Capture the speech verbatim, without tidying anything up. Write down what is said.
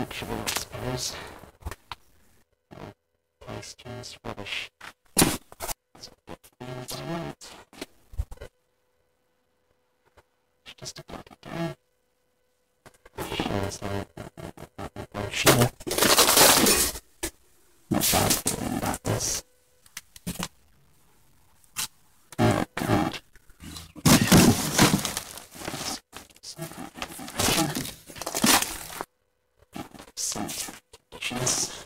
actually, I suppose. Paste is rubbish. That's what I want. Just to plug it down. Shares like no share. Not bad feeling about this. Oh god. Some conditions.